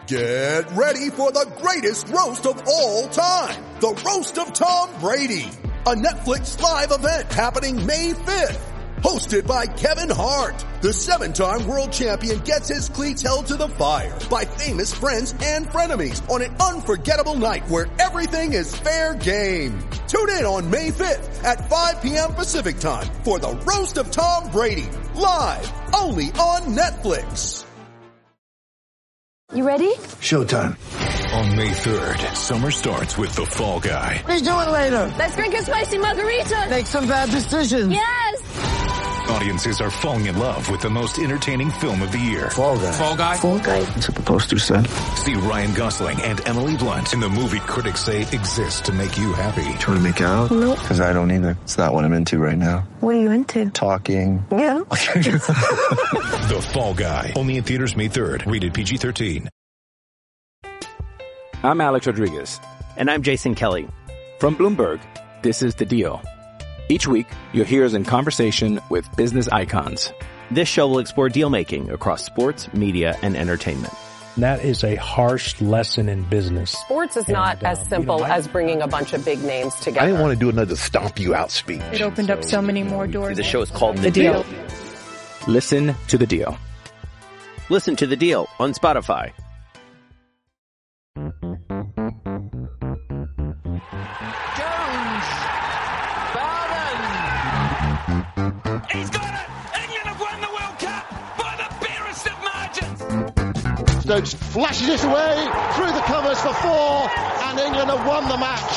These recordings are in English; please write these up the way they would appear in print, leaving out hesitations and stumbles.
Get ready for the greatest roast of all time. The Roast of Tom Brady. A Netflix live event happening May 5th. Hosted by Kevin Hart. The 7-time world champion gets his cleats held to the fire by famous friends and frenemies on an unforgettable night where everything is fair game. Tune in on May 5th at 5 p.m. Pacific time for the Roast of Tom Brady. Live only on Netflix. You ready? Showtime. On May 3rd, summer starts with The Fall Guy. What are you doing later? Let's drink a spicy margarita. Make some bad decisions. Yes. Audiences are falling in love with the most entertaining film of the year. Fall Guy. Fall Guy? Fall Guy. That's what the poster said. See Ryan Gosling and Emily Blunt in the movie critics say exists to make you happy. Trying to make it out? Nope. Because I don't either. It's not what I'm into right now. What are you into? Talking. Yeah. The Fall Guy. Only in theaters May 3rd. Rated PG-13. I'm Alex Rodriguez. And I'm Jason Kelly. From Bloomberg, this is The Deal. Each week, you'll hear us in conversation with business icons. This show will explore deal-making across sports, media, and entertainment. That is a harsh lesson in business. Sports is not as simple as bringing a bunch of big names together. I didn't want to do another stomp you out speech. It opened up so many more doors. The show is called The Deal. Listen to The Deal. Listen to The Deal on Spotify. He's got it! England have won the World Cup by the barest of margins! Stokes flashes it away through the covers for 4, and England have won the match.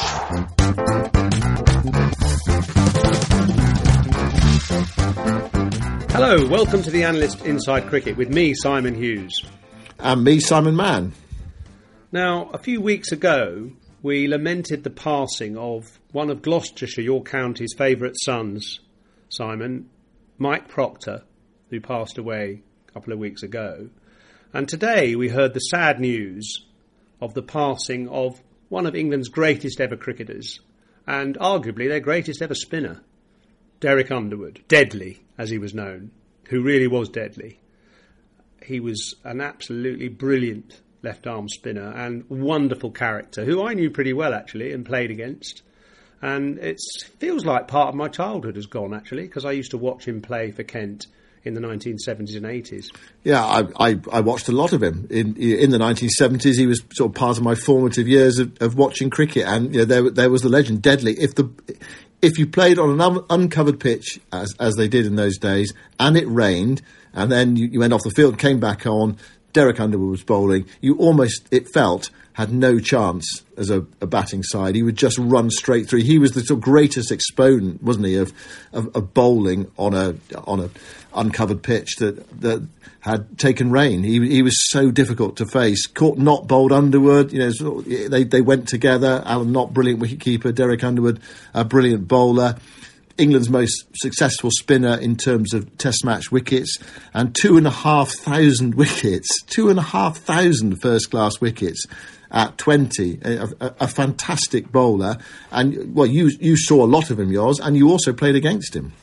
Hello, welcome to the Analyst Inside Cricket with me, Simon Hughes. And me, Simon Mann. Now, a few weeks ago, we lamented the passing of one of Gloucestershire, your county's favourite sons, Simon, Mike Proctor, who passed away a couple of weeks ago. And today we heard the sad news of the passing of one of England's greatest ever cricketers, and arguably their greatest ever spinner, Derek Underwood, Deadly, as he was known, who really was deadly. He was an absolutely brilliant left-arm spinner and wonderful character, who I knew pretty well, actually, and played against. And it feels like part of my childhood has gone, actually, because I used to watch him play for Kent in the 1970s and 80s. Yeah, I watched a lot of him. In the 1970s, he was sort of part of my formative years of watching cricket. And you know, there was the legend, Deadly. If you played on an uncovered pitch, as they did in those days, and it rained, and then you went off the field, came back on, Derek Underwood was bowling, you almost, it felt, had no chance as a batting side. He would just run straight through. He was the sort of greatest exponent, wasn't he, of bowling on a uncovered pitch that had taken rain. He was so difficult to face. Caught Knott bowled Underwood. You know, they went together. Alan Knott, brilliant wicketkeeper. Derek Underwood, a brilliant bowler. England's most successful spinner in terms of Test match wickets, and 2,500 wickets, 2,500 first-class wickets at 20. A fantastic bowler, and well, you saw a lot of him, yours, and you also played against him.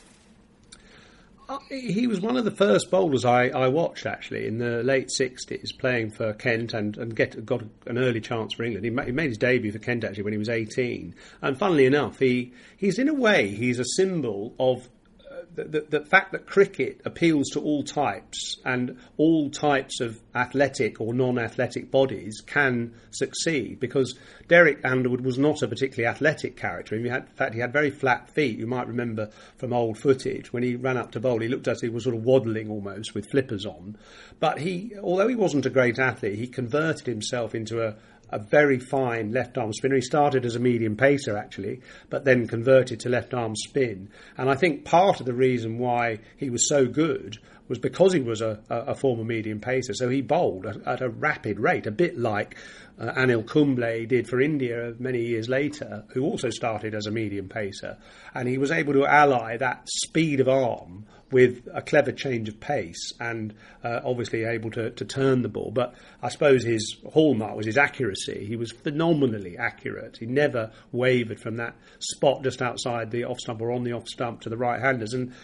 He was one of the first bowlers I watched, actually, in the late 60s, playing for Kent and got an early chance for England. He made his debut for Kent, actually, when he was 18. And funnily enough, he's in a way, he's a symbol of the fact that cricket appeals to all types, and all types of athletic or non-athletic bodies can succeed, because Derek Underwood was not a particularly athletic character. In fact, he had very flat feet. You might remember from old footage when he ran up to bowl, he looked as if he was sort of waddling almost with flippers on. But although he wasn't a great athlete, he converted himself into a very fine left-arm spinner. He started as a medium pacer, actually, but then converted to left-arm spin. And I think part of the reason why he was so good was because he was a former medium pacer. So he bowled at a rapid rate, a bit like Anil Kumble did for India many years later, who also started as a medium pacer. And he was able to ally that speed of arm with a clever change of pace, and obviously able to turn the ball. But I suppose his hallmark was his accuracy. He was phenomenally accurate. He never wavered from that spot just outside the off stump or on the off stump to the right-handers. And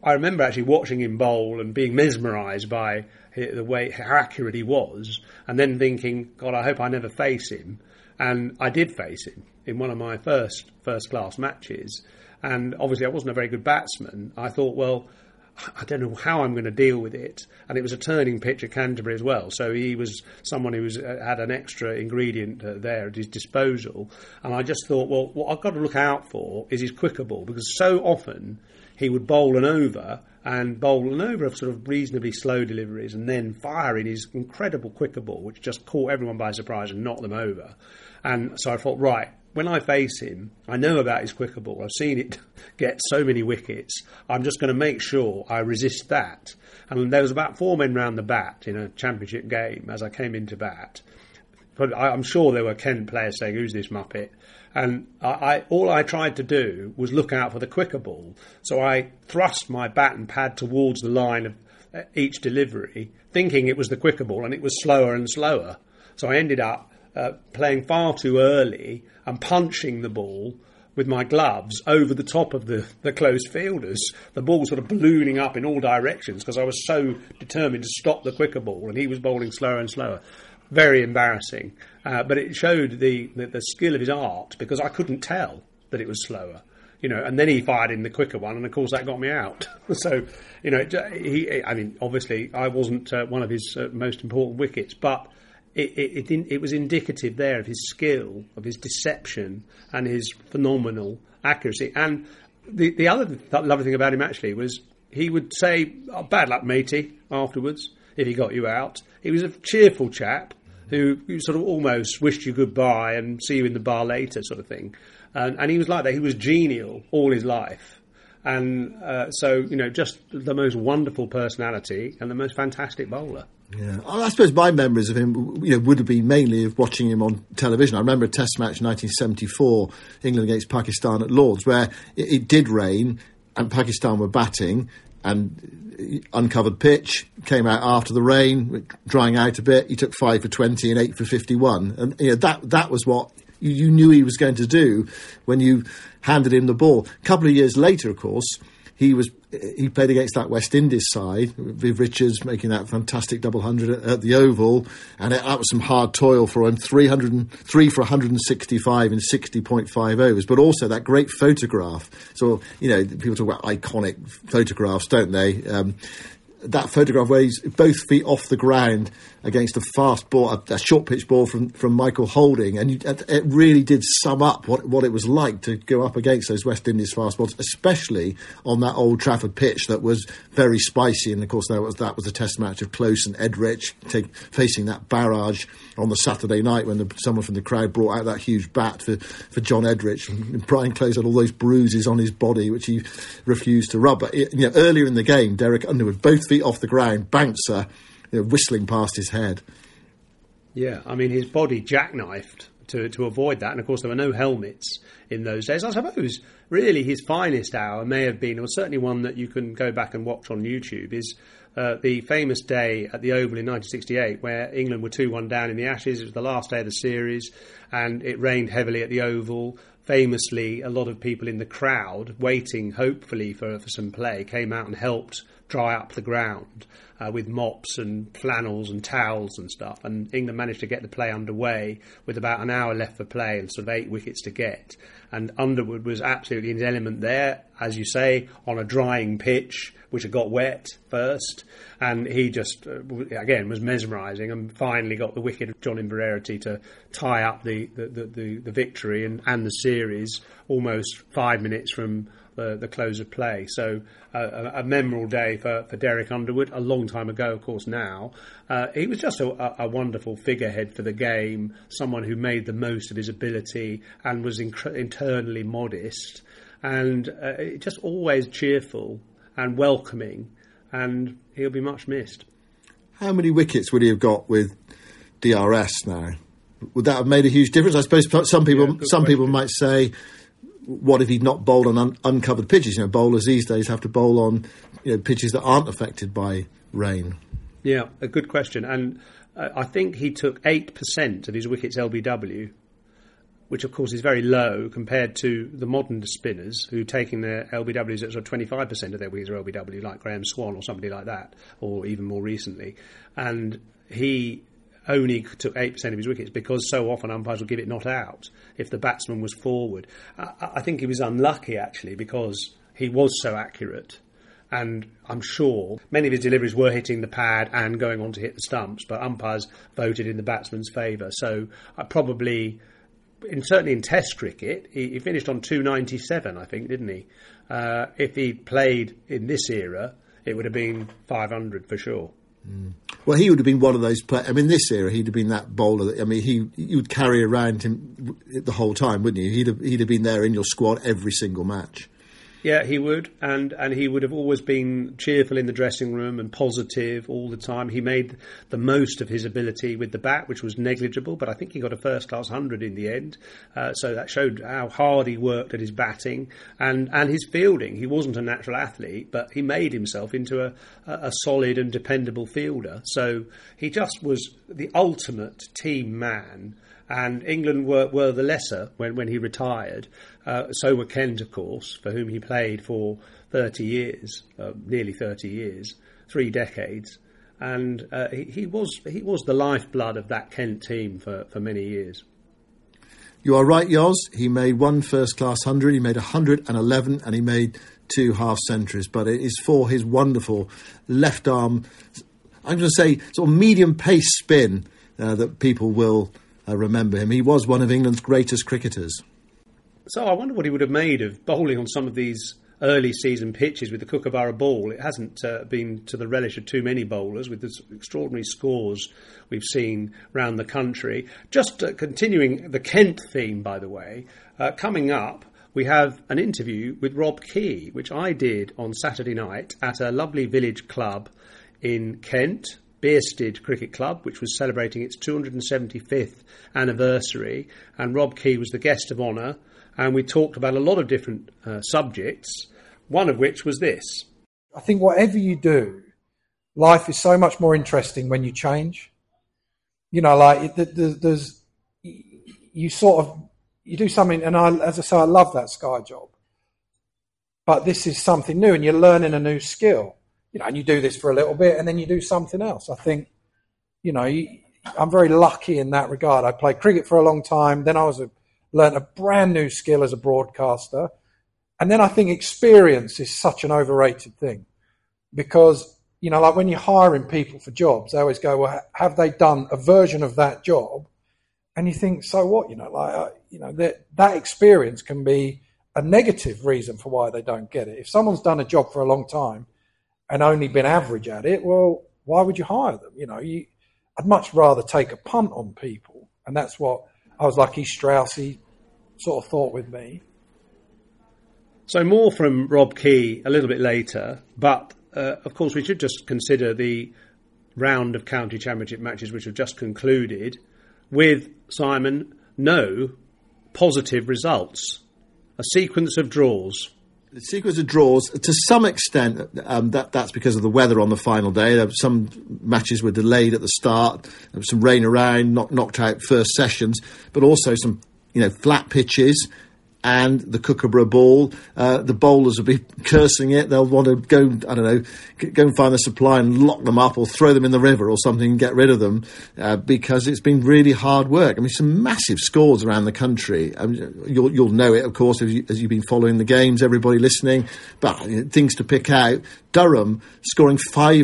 I remember actually watching him bowl and being mesmerised by the way how accurate he was, and then thinking, God, I hope I never face him. And I did face him in one of my first class matches, and obviously I wasn't a very good batsman. I thought, well, I don't know how I'm going to deal with it. And it was a turning pitch at Canterbury as well, so he was someone who had an extra ingredient there at his disposal. And I just thought, well, what I've got to look out for is his quicker ball, because so often he would bowl an over of sort of reasonably slow deliveries and then fire in his incredible quicker ball, which just caught everyone by surprise and knocked them over. And so I thought, right, when I face him, I know about his quicker ball. I've seen it get so many wickets. I'm just going to make sure I resist that. And there was about 4 men round the bat in a championship game as I came into bat. But I'm sure there were Kent players saying, who's this muppet? And all I tried to do was look out for the quicker ball. So I thrust my bat and pad towards the line of each delivery, thinking it was the quicker ball, and it was slower and slower. So I ended up playing far too early and punching the ball with my gloves over the top of the close fielders. The ball sort of ballooning up in all directions because I was so determined to stop the quicker ball, and he was bowling slower and slower. Very embarrassing. But it showed the skill of his art, because I couldn't tell that it was slower. And then he fired in the quicker one, and of course that got me out. So, obviously I wasn't one of his most important wickets, but it was indicative there of his skill, of his deception, and his phenomenal accuracy. And the other lovely thing about him actually was he would say, oh, bad luck, matey, afterwards, if he got you out. He was a cheerful chap who sort of almost wished you goodbye and see you in the bar later sort of thing. And he was like that. He was genial all his life. And so, just the most wonderful personality and the most fantastic bowler. Yeah, I suppose my memories of him, would have been mainly of watching him on television. I remember a Test match in 1974, England against Pakistan at Lords, where it did rain and Pakistan were batting, and uncovered pitch, came out after the rain, drying out a bit. He took 5 for 20 and 8 for 51, and that was what you knew he was going to do when you handed him the ball. A couple of years later, of course, he played against that West Indies side, Viv Richards making that fantastic double hundred at the Oval, and that was some hard toil for him. 3 for 165 in 60.5 overs, but also that great photograph. So people talk about iconic photographs, don't they? That photograph where he's both feet off the ground against a fast ball, a short pitch ball from Michael Holding, and it really did sum up what it was like to go up against those West Indies fast balls, especially on that Old Trafford pitch that was very spicy. And of course that was a Test match of Close and Edrich facing that barrage on the Saturday night when someone from the crowd brought out that huge bat for John Edrich, and Brian Close had all those bruises on his body which he refused to rub. But earlier in the game, Derek Underwood, both feet off the ground, bouncer, whistling past his head. Yeah, his body jackknifed to avoid that, and of course there were no helmets in those days. I suppose really his finest hour may have been, or certainly one that you can go back and watch on YouTube, is the famous day at the Oval in 1968 where England were 2-1 down in the Ashes. It was the last day of the series and it rained heavily at the Oval. Famously, a lot of people in the crowd, waiting hopefully for some play, came out and helped dry up the ground with mops and flannels and towels and stuff. And England managed to get the play underway with about an hour left for play and sort of 8 wickets to get. And Underwood was absolutely in his element there, as you say, on a drying pitch, which had got wet first. And he just, again, was mesmerising and finally got the wicket of John Inverarity to tie up the victory and the series almost 5 minutes from the close of play. So a memorable day for Derek Underwood, a long time ago, of course, now. He was just a wonderful figurehead for the game, someone who made the most of his ability and was internally modest, and just always cheerful and welcoming, and he'll be much missed. How many wickets would he have got with DRS now? Would that have made a huge difference? I suppose some people might say, what if he'd not bowled on uncovered pitches? Bowlers these days have to bowl on pitches that aren't affected by rain. Yeah, a good question. And I think he took 8% of his wickets LBW, which of course is very low compared to the modern spinners who taking their LBWs at sort of 25% of their wickets are LBW, like Graham Swan or somebody like that, or even more recently. And he only took 8% of his wickets because so often umpires would give it not out if the batsman was forward. I think he was unlucky, actually, because he was so accurate. And I'm sure many of his deliveries were hitting the pad and going on to hit the stumps, but umpires voted in the batsman's favour. So I probably, certainly in Test cricket, he finished on 297, I think, didn't he? If he played in this era, it would have been 500 for sure. Well, he would have been one of those players. I mean, this era, he'd have been that bowler. I mean, you would carry around him the whole time, wouldn't you? He'd have been there in your squad every single match. Yeah, he would, and he would have always been cheerful in the dressing room and positive all the time. He made the most of his ability with the bat, which was negligible, but I think he got a first-class 100 in the end. So that showed how hard he worked at his batting and his fielding. He wasn't a natural athlete, but he made himself into a solid and dependable fielder. So he just was the ultimate team man. And England were the lesser when he retired. So were Kent, of course, for whom he played for 30 years, nearly 30 years, 3 decades. And he was the lifeblood of that Kent team for many years. You are right, Yoz. He made one first-class 100, he made 111, and he made 2 half-centuries. But it is for his wonderful left-arm, I'm going to say, sort of medium-pace spin that people will remember him. He was one of England's greatest cricketers. So I wonder what he would have made of bowling on some of these early season pitches with the Kookaburra ball. It hasn't been to the relish of too many bowlers with the extraordinary scores we've seen around the country. Just continuing the Kent theme, by the way, coming up we have an interview with Rob Key, which I did on Saturday night at a lovely village club in Kent, Bearsted Cricket Club, which was celebrating its 275th anniversary, and Rob Key was the guest of honour, and we talked about a lot of different subjects, one of which was this. I think whatever you do, life is so much more interesting when you change. You know, like there's you do something, and as I say, I love that Sky job, but this is something new, and you're learning a new skill. You know, and you do this for a little bit and then you do something else. I think, you know, I'm very lucky in that regard. I played cricket for a long time. Then I learned a brand new skill as a broadcaster. And then I think experience is such an overrated thing because, you know, like when you're hiring people for jobs, they always go, well, have they done a version of that job? And you think, so what? You know, like, you know, that experience can be a negative reason for why they don't get it. If someone's done a job for a long time and only been average at it, well, why would you hire them? You know, I'd much rather take a punt on people. And that's what I was lucky Straussy sort of thought with me. So more from Rob Key a little bit later, but of course we should just consider the round of county championship matches which have just concluded with, Simon, no positive results. A sequence of draws. The sequence of draws, to some extent, that's because of the weather on the final day. Some matches were delayed at the start. There was some rain around, knocked out first sessions, but also some, you know, flat pitches and the Kookaburra ball. The bowlers will be cursing it. They'll want to go and find the supply and lock them up or throw them in the river or something and get rid of them because it's been really hard work. I mean, some massive scores around the country. I mean, you'll know it, of course, as you've been following the games, everybody listening. But things to pick out. Durham scoring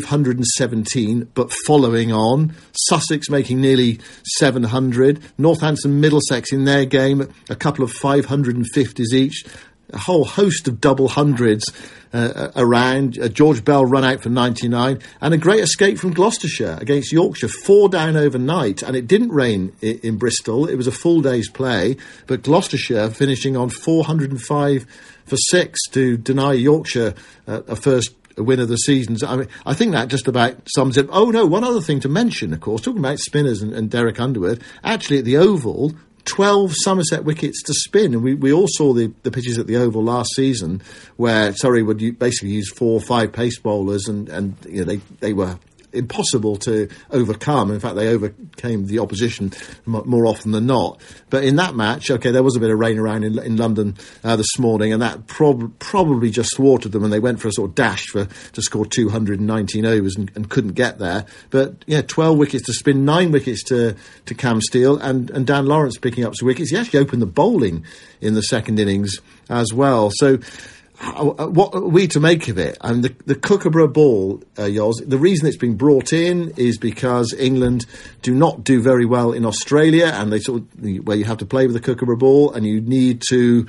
517, but following on. Sussex making nearly 700. Northampton, Middlesex in their game, a couple of 550s each. A whole host of double hundreds around. George Bell run out for 99. And a great escape from Gloucestershire against Yorkshire. 4 down overnight. And it didn't rain in Bristol. It was a full day's play. But Gloucestershire finishing on 405 for 6 to deny Yorkshire a first win of the season. I mean, I think that just about sums it. Oh no, one other thing to mention, of course, talking about spinners and Derek Underwood, actually at the Oval, 12 Somerset wickets to spin, and we all saw the pitches at the Oval last season where Surrey would basically use 4 or 5 pace bowlers, and you know, they were impossible to overcome. In fact, they overcame the opposition more often than not. But in that match, okay, there was a bit of rain around in London this morning, and that probably just thwarted them, and they went for a sort of dash to score 219 overs and couldn't get there. But yeah, 12 wickets to spin, 9 wickets to Cam Steele, and Dan Lawrence picking up some wickets. He actually opened the bowling in the second innings as well. So what are we to make of it? And the Kookaburra ball, Yoz, the reason it's been brought in is because England do not do very well in Australia, and they where you have to play with the Kookaburra ball, and you need to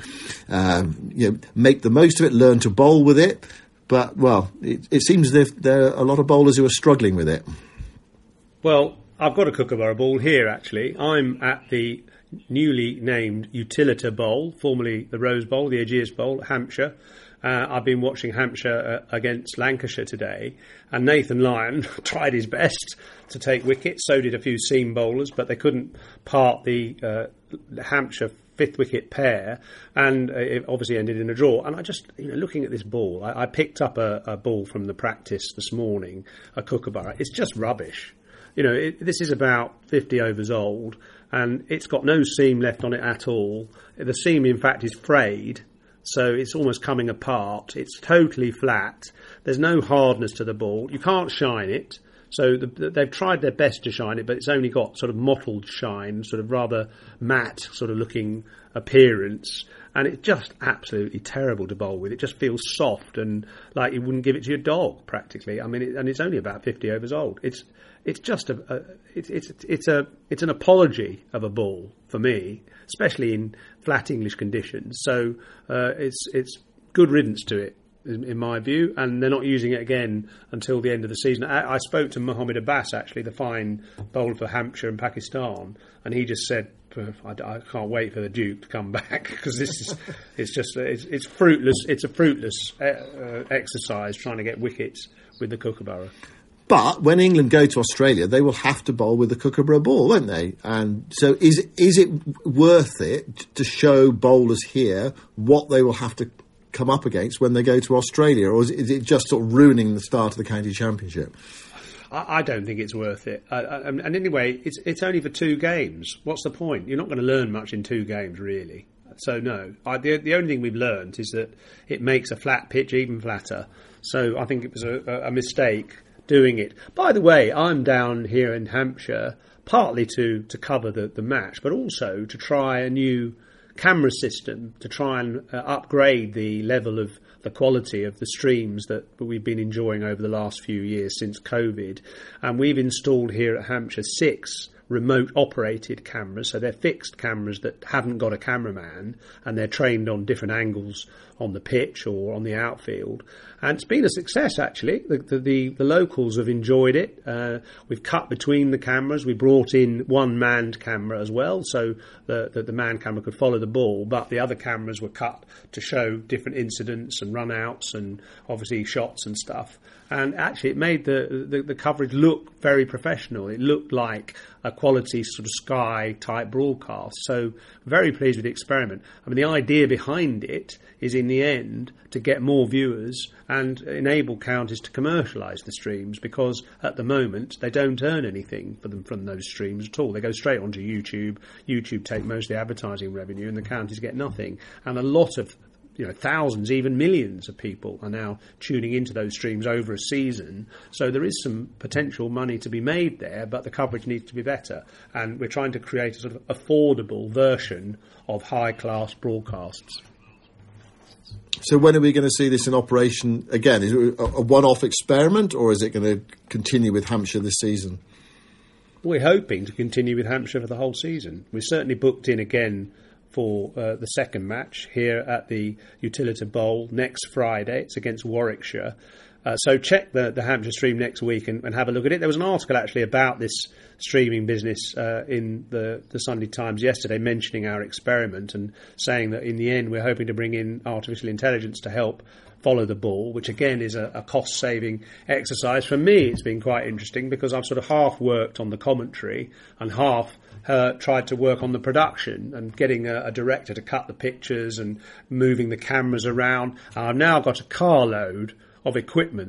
make the most of it, learn to bowl with it. But, well, it seems as if there are a lot of bowlers who are struggling with it. Well, I've got a Kookaburra ball here, actually. I'm at the newly named Utilita Bowl, formerly the Rose Bowl, the Aegeus Bowl, Hampshire. I've been watching Hampshire against Lancashire today, and Nathan Lyon tried his best to take wickets. So did a few seam bowlers, but they couldn't part the Hampshire fifth wicket pair, and it obviously ended in a draw. And I just, looking at this ball, I picked up a ball from the practice this morning, a Kookaburra. It's just rubbish. This is about 50 overs old, and it's got no seam left on it at all. The seam, in fact, is frayed, so it's almost coming apart. It's totally flat. There's no hardness to the ball. You can't shine it. So they've tried their best to shine it, but it's only got sort of mottled shine, sort of rather matte sort of looking appearance. And it's just absolutely terrible to bowl with. It just feels soft and like you wouldn't give it to your dog, practically. I mean, and it's only about 50 overs old. It's just it's an apology of a ball for me, especially in flat English conditions. So it's good riddance to it, in my view, and they're not using it again until the end of the season. I spoke to Mohammed Abbas, actually, the fine bowler for Hampshire and Pakistan, and he just said, I can't wait for the Duke to come back, because it's fruitless. It's a fruitless exercise trying to get wickets with the Kookaburra. But when England go to Australia, they will have to bowl with the Kookaburra ball, won't they? And so is it worth it to show bowlers here what they will have to come up against when they go to Australia, or is it just sort of ruining the start of the county championship? I don't think it's worth it. And anyway, it's only for 2 games. What's the point? You're not going to learn much in 2 games, really. So no, the only thing we've learned is that it makes a flat pitch even flatter. So I think it was a mistake doing it. By the way, I'm down here in Hampshire partly to cover the match, but also to try a new camera system to try and upgrade the level of the quality of the streams that we've been enjoying over the last few years since COVID. And we've installed here at Hampshire 6 remote operated cameras, so they're fixed cameras that haven't got a cameraman, and they're trained on different angles on the pitch or on the outfield. And it's been a success, actually. The locals have enjoyed it. We've cut between the cameras. We brought in one manned camera as well, so the manned camera could follow the ball, but the other cameras were cut to show different incidents and run-outs and obviously shots and stuff. And actually it made the coverage look very professional. It looked like a quality sort of Sky-type broadcast. So very pleased with the experiment. I mean, the idea behind it is, in the end, to get more viewers and enable counties to commercialise the streams, because at the moment they don't earn anything from those streams at all. They go straight onto YouTube. YouTube take most of the advertising revenue, and the counties get nothing. And a lot of thousands, even millions of people are now tuning into those streams over a season. So there is some potential money to be made there, but the coverage needs to be better. And we're trying to create a sort of affordable version of high-class broadcasts. So when are we going to see this in operation again? Is it a one-off experiment, or is it going to continue with Hampshire this season? We're hoping to continue with Hampshire for the whole season. We're certainly booked in again for the second match here at the Utilita Bowl next Friday. It's against Warwickshire. So check the Hampshire stream next week and have a look at it. There was an article actually about this streaming business in the Sunday Times yesterday, mentioning our experiment and saying that in the end we're hoping to bring in artificial intelligence to help follow the ball, which again is a cost-saving exercise. For me, it's been quite interesting because I've sort of half worked on the commentary and half tried to work on the production and getting a director to cut the pictures and moving the cameras around. I've now got a carload of equipment.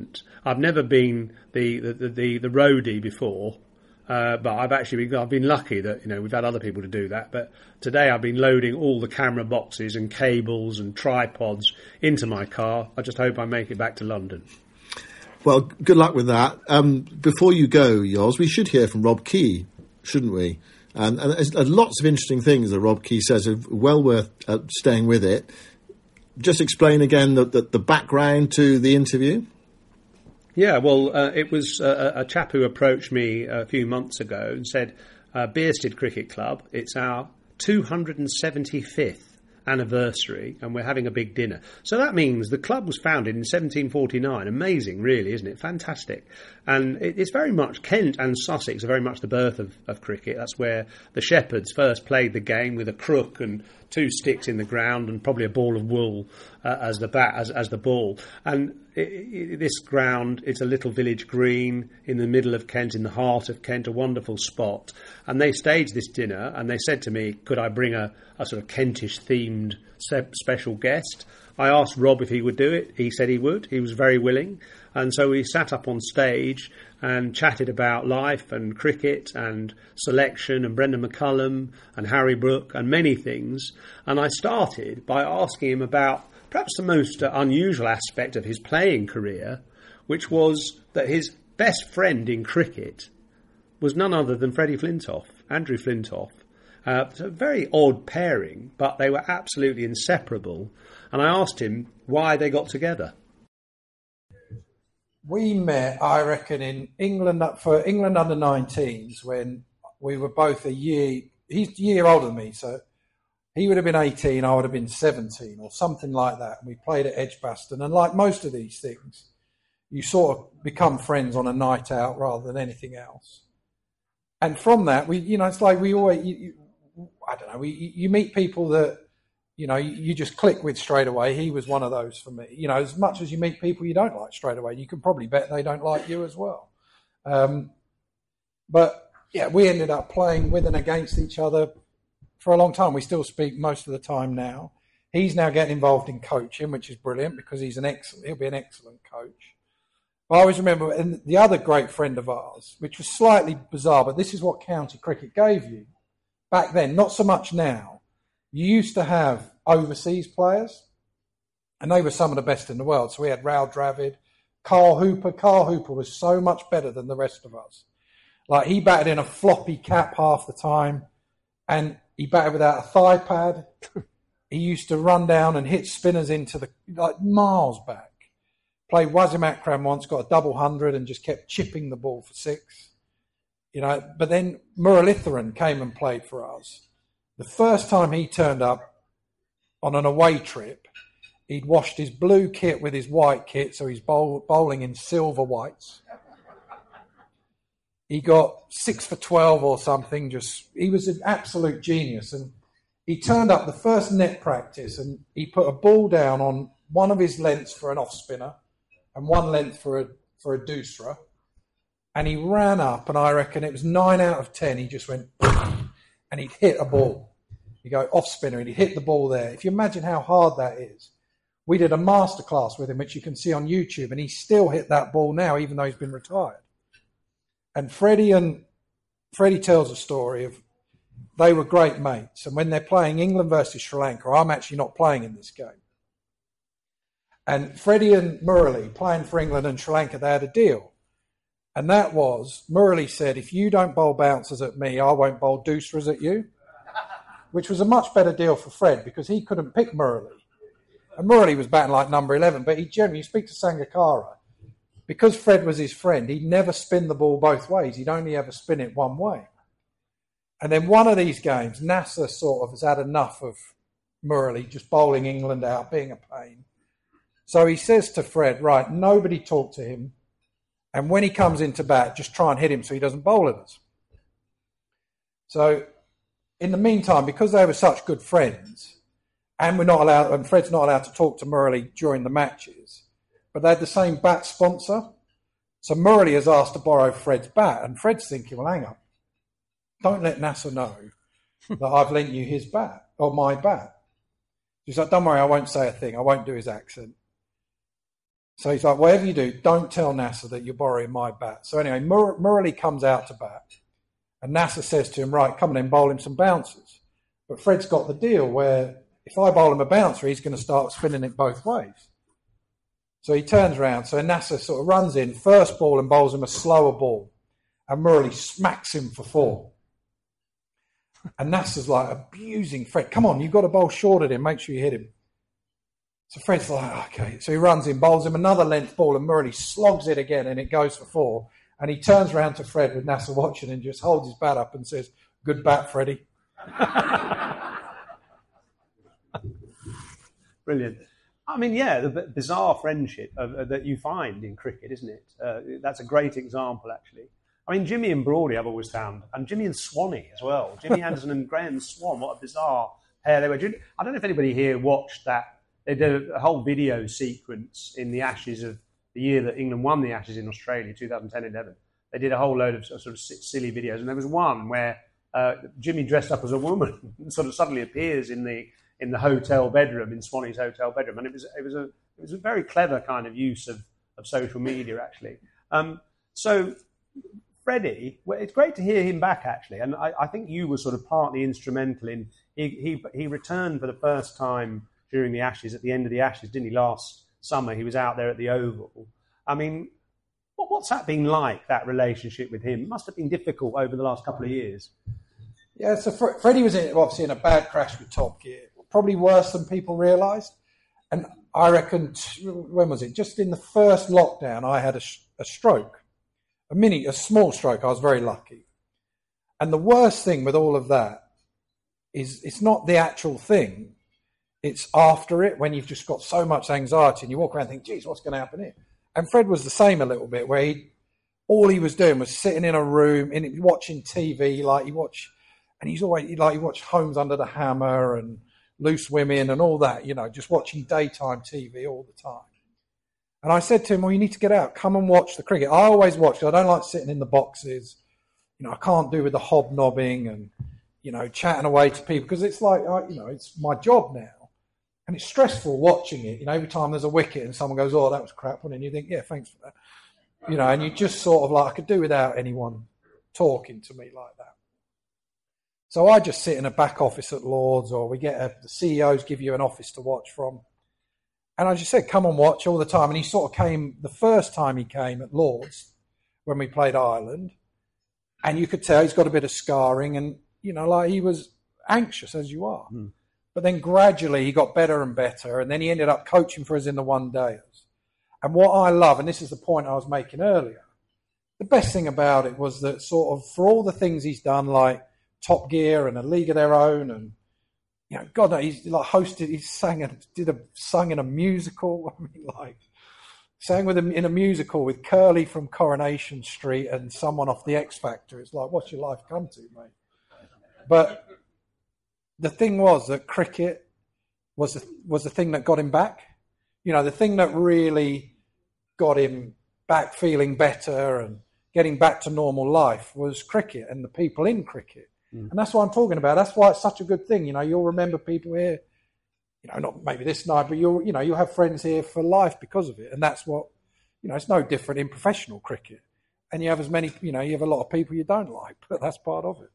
I've never been the roadie before. But I've been lucky that we've had other people to do that. But today I've been loading all the camera boxes and cables and tripods into my car. I just hope I make it back to London. Well, good luck with that. Before you go, Yoz, we should hear from Rob Key, shouldn't we? And there's lots of interesting things that Rob Key says are well worth staying with it. Just explain again the background to the interview. Yeah, well, it was a chap who approached me a few months ago and said, Bearsted Cricket Club, it's our 275th anniversary and we're having a big dinner. So that means the club was founded in 1749. Amazing, really, isn't it? Fantastic. And it's very much, Kent and Sussex are very much the birth of cricket. That's where the Shepherds first played the game with a crook and 2 sticks in the ground and probably a ball of wool as the bat, as the ball. And this ground, it's a little village green in the middle of Kent, in the heart of Kent, a wonderful spot. And they staged this dinner and they said to me, could I bring a sort of Kentish themed special guest? I asked Rob if he would do it. He said he would. He was very willing. And so we sat up on stage and chatted about life and cricket and selection and Brendan McCullum and Harry Brook and many things. And I started by asking him about perhaps the most unusual aspect of his playing career, which was that his best friend in cricket was none other than Freddie Flintoff, Andrew Flintoff. It's a very odd pairing, but they were absolutely inseparable. And I asked him why they got together. We met, I reckon, in England for England under-19s when we were both a year. He's a year older than me, so he would have been 18, I would have been 17 or something like that. And we played at Edgbaston. And like most of these things, you sort of become friends on a night out rather than anything else. And from that, it's like we always, I don't know, you meet people that, you just click with straight away. He was one of those for me. As much as you meet people you don't like straight away, you can probably bet they don't like you as well. But yeah, we ended up playing with and against each other for a long time. We still speak most of the time now. He's now getting involved in coaching, which is brilliant because he'll be an excellent coach. But I always remember, and the other great friend of ours, which was slightly bizarre, but this is what county cricket gave you back then, not so much now. You used to have overseas players, and they were some of the best in the world. So we had Raul Dravid, Carl Hooper. Carl Hooper was so much better than the rest of us. Like, he batted in a floppy cap half the time, and he batted without a thigh pad. He used to run down and hit spinners into miles back. Played Wasim Akram once, got a double 100 and just kept chipping the ball for 6. But then Muralitharan came and played for us. The first time he turned up on an away trip, he'd washed his blue kit with his white kit, so he's bowling in silver whites. He got 6 for 12 or something. He was an absolute genius. And he turned up the first net practice and he put a ball down on one of his lengths for an off spinner and one length for a doosra. And he ran up, and I reckon it was 9 out of 10. He just went, and he'd hit a ball. You go off spinner, and he'd hit the ball there. If you imagine how hard that is. We did a masterclass with him, which you can see on YouTube, and he still hit that ball now, even though he's been retired. And Freddie tells a story of they were great mates. And when they're playing England versus Sri Lanka, I'm actually not playing in this game. And Freddie and Murali playing for England and Sri Lanka, they had a deal. And that was, Murali said, if you don't bowl bouncers at me, I won't bowl doosras at you. Which was a much better deal for Fred because he couldn't pick Murali. And Murali was batting like number 11, but he generally, you speak to Sangakkara, because Fred was his friend, he'd never spin the ball both ways. He'd only ever spin it one way. And then one of these games, Nasser sort of has had enough of Murali just bowling England out, being a pain. So he says to Fred, right, nobody talk to him. And when he comes into bat, just try and hit him so he doesn't bowl at us. So in the meantime, because they were such good friends, and Fred's not allowed to talk to Murali during the matches, but they had the same bat sponsor. So Murali has asked to borrow Fred's bat, and Fred's thinking, well, hang on. Don't let Nasser know that I've lent you his bat, or my bat. He's like, don't worry, I won't say a thing. I won't do his accent. So he's like, whatever you do, don't tell Nasser that you're borrowing my bat. So anyway, Murali comes out to bat, and Nasser says to him, right, come on in, bowl him some bouncers. But Fred's got the deal where if I bowl him a bouncer, he's going to start spinning it both ways. So he turns around. So Nasser sort of runs in, first ball, and bowls him a slower ball. And Murali smacks him for 4. And Nasser's like abusing Fred. Come on, you've got to bowl short at him. Make sure you hit him. So Fred's like, okay. So he runs in, bowls him another length ball, and Murali slogs it again, and it goes for 4. And he turns around to Fred with Nasser watching and just holds his bat up and says, good bat, Freddie. Brilliant. I mean, yeah, the bizarre friendship that you find in cricket, isn't it? That's a great example, actually. I mean, Jimmy and Broadie I've always found, and Jimmy and Swanee as well. Jimmy Anderson and Graham Swan, what a bizarre pair they were. I don't know if anybody here watched that. They did a whole video sequence in the Ashes of the year that England won the Ashes in Australia, 2010-11. They did a whole load of sort of silly videos, and there was one where Jimmy dressed up as a woman and sort of suddenly appears in the hotel bedroom, in Swanee's hotel bedroom, and it was a very clever kind of use of social media, actually. So Freddie, well, it's great to hear him back, actually, and I think you were sort of partly instrumental in he returned for the first time during the Ashes, at the end of the Ashes, didn't he, last summer? He was out there at the Oval. I mean, what's that been like, that relationship with him? It must have been difficult over the last couple of years. Yeah, so Freddie was obviously in a bad crash with Top Gear, probably worse than people realised. And I reckon, when was it? Just in the first lockdown, I had a stroke, a small stroke. I was very lucky. And the worst thing with all of that is it's not the actual thing. It's after it, when you've just got so much anxiety and you walk around and think, geez, what's going to happen here? And Fred was the same a little bit, where all he was doing was sitting in a room, watching TV, and he's always, he watched Homes Under the Hammer and Loose Women and all that, just watching daytime TV all the time. And I said to him, well, you need to get out, come and watch the cricket. I always watch, because I don't like sitting in the boxes. I can't do with the hobnobbing and, chatting away to people, because it's like, it's my job now. And it's stressful watching it. Every time there's a wicket and someone goes, oh, that was crap. And you think, yeah, thanks for that. And you just sort of like, I could do without anyone talking to me like that. So I just sit in a back office at Lord's, or we get the CEOs give you an office to watch from. And I just said, come and watch all the time. And he sort of came, the first time he came at Lord's, when we played Ireland, and you could tell he's got a bit of scarring, and, he was anxious, as you are. Mm. But then gradually he got better and better, and then he ended up coaching for us in the one-dayers. And what I love, and this is the point I was making earlier, the best thing about it was that sort of for all the things he's done, like Top Gear and A League of Their Own, and God, no, he's like hosted, he sung in a musical. I mean, like sang with him in a musical with Curly from Coronation Street and someone off the X Factor. It's like, what's your life come to, mate? But the thing was that cricket was the thing that got him back. The thing that really got him back feeling better and getting back to normal life was cricket and the people in cricket. Mm. And that's what I'm talking about. That's why it's such a good thing. You'll remember people here, not maybe this night, but you'll have friends here for life because of it. And that's what, it's no different in professional cricket. And you have as many, you have a lot of people you don't like, but that's part of it.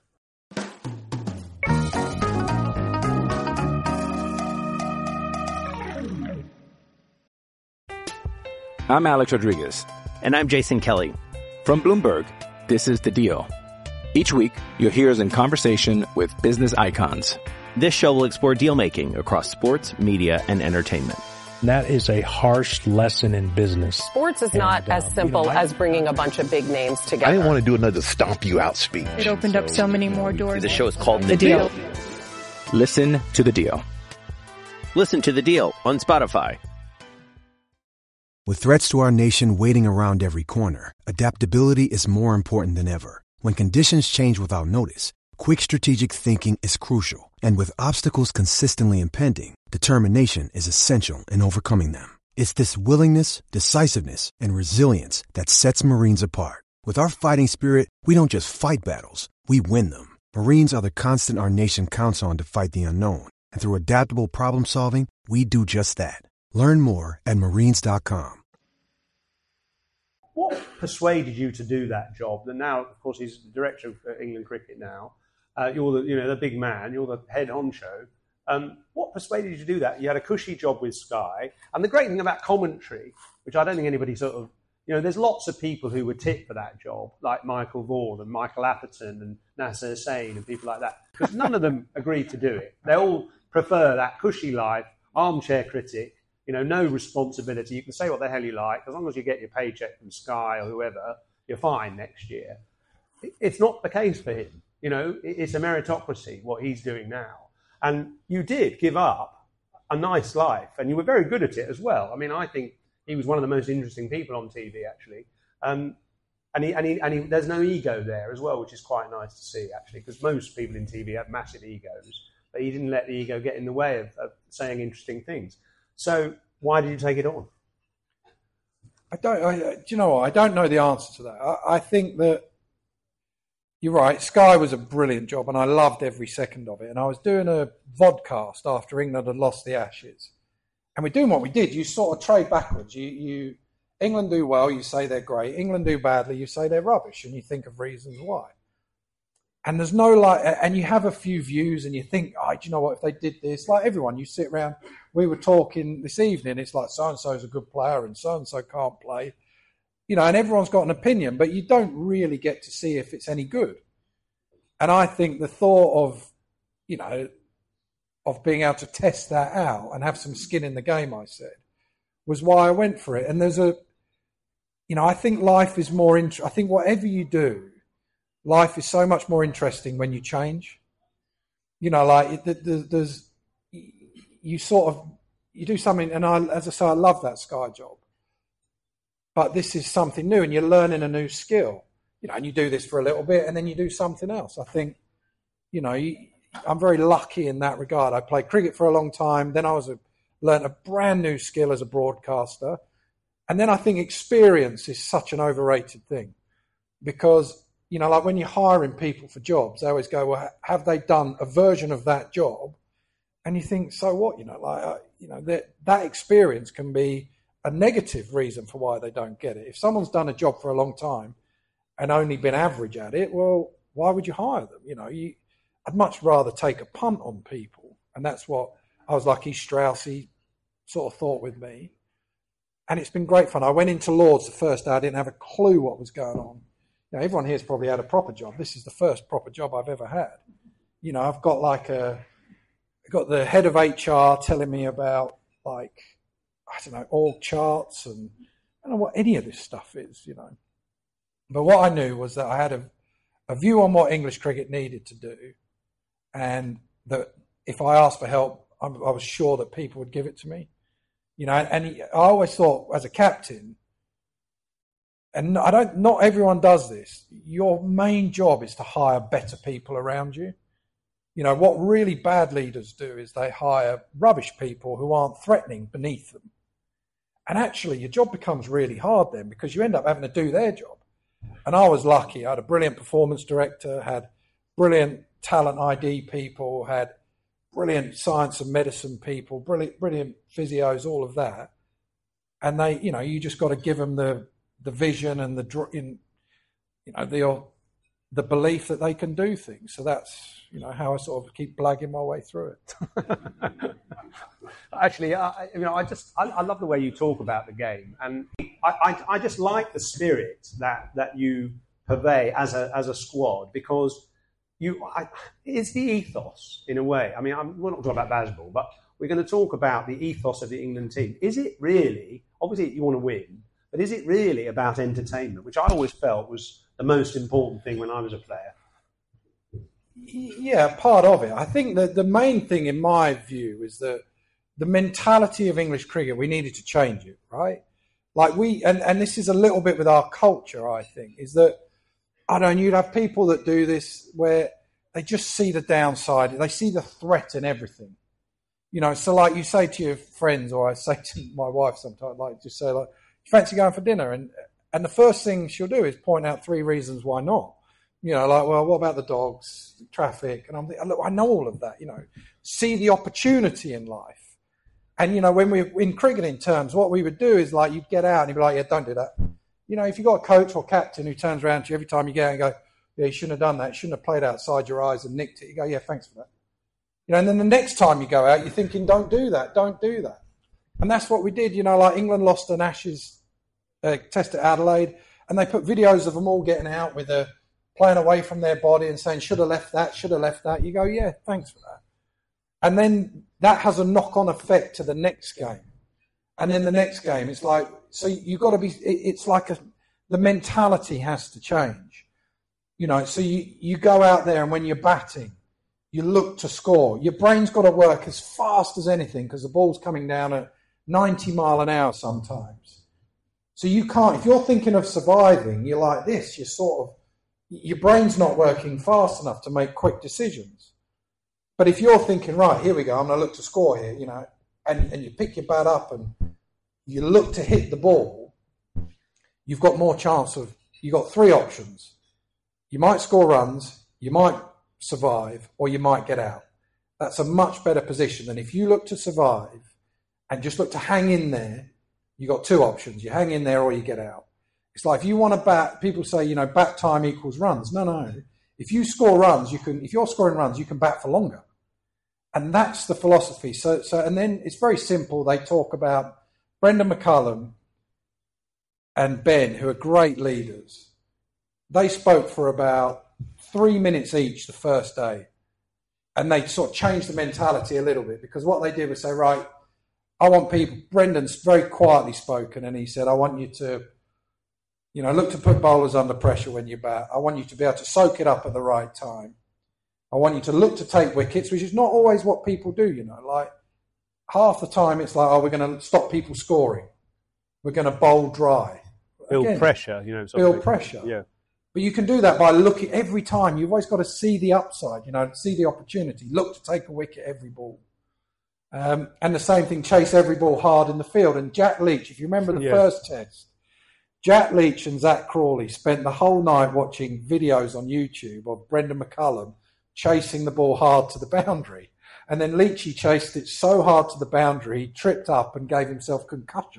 I'm Alex Rodriguez. And I'm Jason Kelly. From Bloomberg, this is The Deal. Each week, you'll hear us in conversation with business icons. This show will explore deal-making across sports, media, and entertainment. That is a harsh lesson in business. Sports is not as simple as bringing a bunch of big names together. I didn't want to do another stomp you out speech. It opened up so many more doors. The show is called The Deal. Listen to The Deal. Listen to The Deal on Spotify. With threats to our nation waiting around every corner, adaptability is more important than ever. When conditions change without notice, quick strategic thinking is crucial. And with obstacles consistently impending, determination is essential in overcoming them. It's this willingness, decisiveness, and resilience that sets Marines apart. With our fighting spirit, we don't just fight battles, we win them. Marines are the constant our nation counts on to fight the unknown. And through adaptable problem solving, we do just that. Learn more at marines.com. What persuaded you to do that job? And now, of course, he's the director of England cricket now. You're the big man. You're the head honcho. What persuaded you to do that? You had a cushy job with Sky. And the great thing about commentary, which I don't think anybody sort of, there's lots of people who would tit for that job, like Michael Vaughan and Michael Atherton and Nasser Hussain and people like that, because none of them agreed to do it. They all prefer that cushy life, armchair critic, no responsibility. You can say what the hell you like. As long as you get your paycheck from Sky or whoever, you're fine next year. It's not the case for him. It's a meritocracy, what he's doing now. And you did give up a nice life, and you were very good at it as well. I mean, I think he was one of the most interesting people on TV, actually. And there's no ego there as well, which is quite nice to see, actually, because most people in TV have massive egos, but he didn't let the ego get in the way of saying interesting things. So why did you take it on? Do you know what? I don't know the answer to that. I think that you're right. Sky was a brilliant job, and I loved every second of it. And I was doing a vodcast after England had lost the Ashes. And we're doing what we did. You sort of trade backwards. England do well, you say they're great. England do badly, you say they're rubbish, and you think of reasons why. And there's no and you have a few views, and you think, do you know what? If they did this, like everyone, you sit around. We were talking this evening. It's like so and so's a good player, and so can't play. And everyone's got an opinion, but you don't really get to see if it's any good. And I think the thought of, of being able to test that out and have some skin in the game, I said, was why I went for it. And there's I think life is more I think whatever you do, life is so much more interesting when you change. There's you do something, and as I say, I love that Sky job. But this is something new, and you're learning a new skill. And you do this for a little bit, and then you do something else. I think, I'm very lucky in that regard. I played cricket for a long time. Then I learned a brand new skill as a broadcaster. And then I think experience is such an overrated thing. Because, like when you're hiring people for jobs, they always go, well, have they done a version of that job? And you think, so what? That experience can be a negative reason for why they don't get it. If someone's done a job for a long time and only been average at it, well, why would you hire them? I'd much rather take a punt on people. And that's what I was lucky Straussy sort of thought with me. And it's been great fun. I went into Lords the first day. I didn't have a clue what was going on. Everyone here's probably had a proper job. This is the first proper job I've ever had. I've got I've got the head of HR telling me about org charts, and I don't know what any of this stuff is, But what I knew was that I had a view on what English cricket needed to do, and that if I asked for help, I was sure that people would give it to me. I always thought as a captain, and not everyone does this, your main job is to hire better people around you. What really bad leaders do is they hire rubbish people who aren't threatening beneath them. And actually, your job becomes really hard then, because you end up having to do their job. And I was lucky. I had a brilliant performance director, had brilliant talent ID people, had brilliant science and medicine people, brilliant physios, all of that. And they, you just got to give them the vision and the belief that they can do things. So that's, how I sort of keep blagging my way through it. Actually, I love the way you talk about the game, and I just like the spirit that you purvey as a squad, because it's the ethos in a way. I mean, we're not talking about baseball, but we're going to talk about the ethos of the England team. Is it really? Obviously, you want to win, but is it really about entertainment, which I always felt was the most important thing when I was a player? Yeah, part of it. I think that the main thing, in my view, is that the mentality of English cricket, we needed to change it, right? And this is a little bit with our culture, I think, is that, you'd have people that do this where they just see the downside. They see the threat in everything. So like you say to your friends, or I say to my wife sometimes, just say, you fancy going for dinner? And the first thing she'll do is point out 3 reasons why not. Well, what about the dogs, the traffic? And I'm thinking, look, I know all of that, see the opportunity in life. And, you know, when we're in cricketing terms, what we would do is like, you'd get out and you'd be like, yeah, don't do that. You know, if you've got a coach or captain who turns around to you every time you get out and go, yeah, you shouldn't have done that. You shouldn't have played outside your eyes and nicked it. You go, yeah, thanks for that. You know, and then the next time you go out, you're thinking, don't do that. Don't do that. And that's what we did. You know, like England lost an Ashes test at Adelaide, and they put videos of them all getting out with playing away from their body and saying, should have left that, should have left that. You go, yeah, thanks for that. And then that has a knock-on effect to the next game. And then the next game, it's like, so you've got to be, it's like the mentality has to change. You know, so you go out there and when you're batting, you look to score. Your brain's got to work as fast as anything because the ball's coming down at 90 mile an hour sometimes. So you can't, if you're thinking of surviving, you're like this, your brain's not working fast enough to make quick decisions. But if you're thinking, right, here we go, I'm going to look to score here, you know, and you pick your bat up and you look to hit the ball, you've got more chance of, you've got three options. You might score runs, you might survive, or you might get out. That's a much better position than if you look to survive and just look to hang in there. You've got two options. You hang in there or you get out. It's like if you want to bat, people say, you know, bat time equals runs. No. If you score runs, if you're scoring runs, you can bat for longer. And that's the philosophy. So, and then it's very simple. They talk about Brendan McCullum and Ben, who are great leaders. They spoke for about 3 minutes each the first day. And they sort of changed the mentality a little bit because what they did was say, right, I want people, Brendan's very quietly spoken, and he said, I want you to, you know, look to put bowlers under pressure when you bat. I want you to be able to soak it up at the right time. I want you to look to take wickets, which is not always what people do, you know. Like, half the time it's like, oh, we're going to stop people scoring. We're going to bowl dry. Build pressure, you know. Build pressure. Yeah. But you can do that by looking every time. You've always got to see the upside, you know, see the opportunity. Look to take a wicket every ball. And the same thing, chase every ball hard in the field. And Jack Leach, if you remember the first test, Jack Leach and Zach Crawley spent the whole night watching videos on YouTube of Brendan McCullum chasing the ball hard to the boundary. And then Leachy chased it so hard to the boundary, he tripped up and gave himself concussion.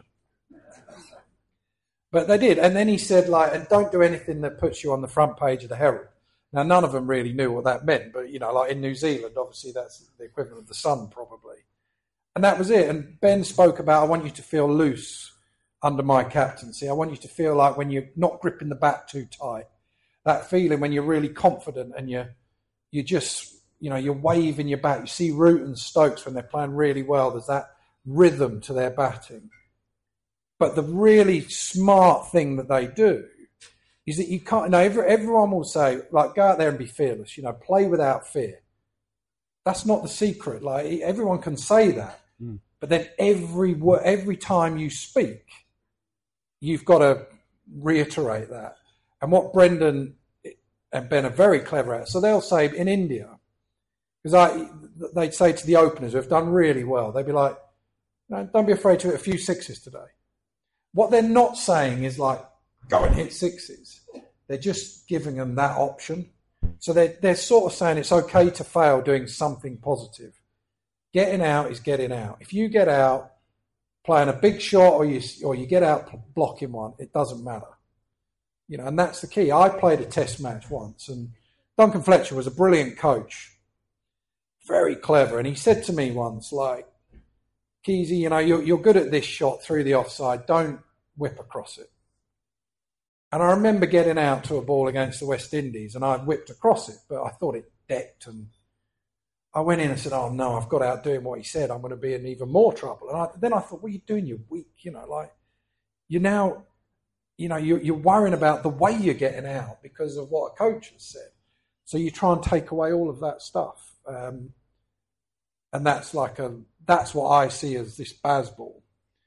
But they did. And then he said, like, and don't do anything that puts you on the front page of the Herald. Now, none of them really knew what that meant. But, you know, like in New Zealand, obviously that's the equivalent of the Sun probably. And that was it. And Ben spoke about, I want you to feel loose under my captaincy. I want you to feel like when you're not gripping the bat too tight, that feeling when you're really confident and you just, you know, you're waving your bat. You see Root and Stokes when they're playing really well. There's that rhythm to their batting. But the really smart thing that they do is that you can't, you know, everyone will say, like, go out there and be fearless, you know, play without fear. That's not the secret. Like, everyone can say that. But then every time you speak, you've got to reiterate that. And what Brendan and Ben are very clever at, so they'll say in India, because they'd say to the openers who have done really well, they'd be like, no, don't be afraid to hit a few sixes today. What they're not saying is like, go and hit sixes. They're just giving them that option. So they're sort of saying it's okay to fail doing something positive. Getting out is getting out. If you get out playing a big shot or you get out blocking one, it doesn't matter. You know, and that's the key. I played a test match once, and Duncan Fletcher was a brilliant coach, very clever. And he said to me once, like, Keezy, you know, you're good at this shot through the offside. Don't whip across it. And I remember getting out to a ball against the West Indies, and I whipped across it, but I thought it decked, and I went in and said, oh, no, I've got out doing what he said. I'm going to be in even more trouble. And then I thought, what are you doing? You're weak. You know, like, you're now, you know, you're worrying about the way you're getting out because of what a coach has said. So you try and take away all of that stuff. And that's what I see as this Bazball,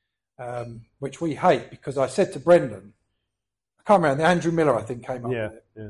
which we hate, because I said to Brendan, I can't remember, Andrew Miller, I think, came up with it. Yeah.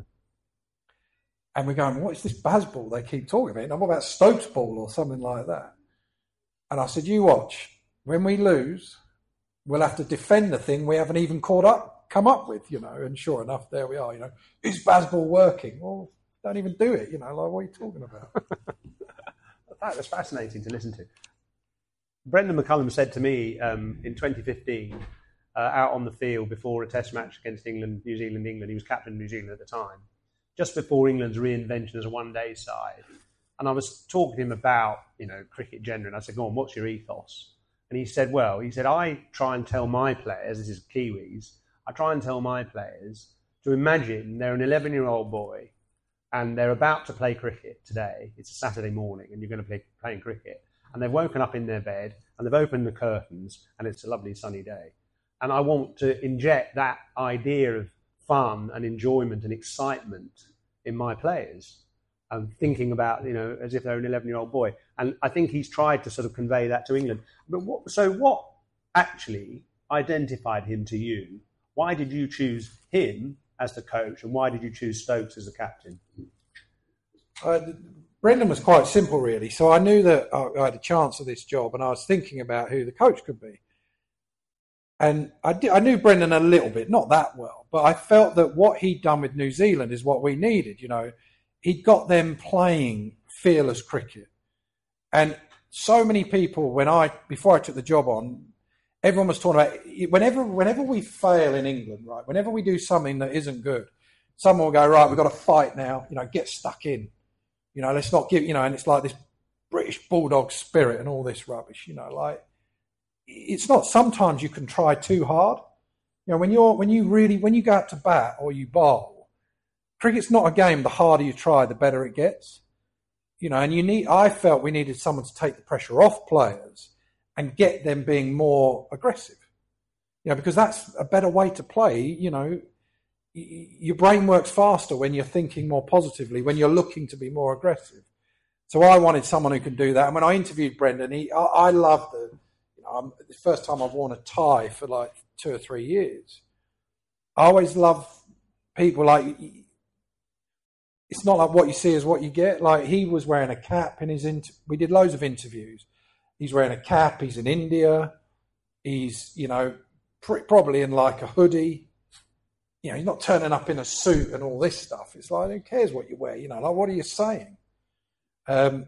And we're going, what is this Bazball they keep talking about? And what about Stokes ball or something like that? And I said, you watch. When we lose, we'll have to defend the thing we haven't even come up with, you know. And sure enough, there we are, you know. Is Bazball working? Well, don't even do it, you know. Like, what are you talking about? That was fascinating to listen to. Brendan McCullum said to me in 2015, out on the field before a test match against England, New Zealand, he was captain of New Zealand at the time, just before England's reinvention as a one-day side. And I was talking to him about, cricket generally, and I said, go on, what's your ethos? And he said, I try and tell my players, this is Kiwis, I try and tell my players to imagine they're an 11-year-old boy and they're about to play cricket today. It's a Saturday morning and you're going to be playing cricket. And they've woken up in their bed and they've opened the curtains and it's a lovely sunny day. And I want to inject that idea of fun and enjoyment and excitement in my players. And thinking about, as if they're an 11-year-old boy. And I think he's tried to sort of convey that to England. But what actually identified him to you? Why did you choose him as the coach, and why did you choose Stokes as the captain? Brendan was quite simple, really. So I knew that I had a chance of this job, and I was thinking about who the coach could be. And I knew Brendan a little bit, not that well, but I felt that what he'd done with New Zealand is what we needed, He'd got them playing fearless cricket. And so many people, before I took the job on, everyone was talking about, whenever we fail in England, right, whenever we do something that isn't good, someone will go, right, we've got to fight now, get stuck in. Let's not give, and it's like this British bulldog spirit and all this rubbish, it's not, sometimes you can try too hard. When you go out to bat or you bowl, cricket's not a game, the harder you try, the better it gets. And I felt we needed someone to take the pressure off players and get them being more aggressive. Because that's a better way to play. Your brain works faster when you're thinking more positively, when you're looking to be more aggressive. So I wanted someone who can do that. And when I interviewed Brendan, I loved the first time I've worn a tie for like 2 or 3 years. I always love people like, it's not like what you see is what you get. Like, he was wearing a cap in his we did loads of interviews. He's wearing a cap. He's in India. He's, probably in like a hoodie. He's not turning up in a suit and all this stuff. It's like, who cares what you wear? Like, what are you saying? And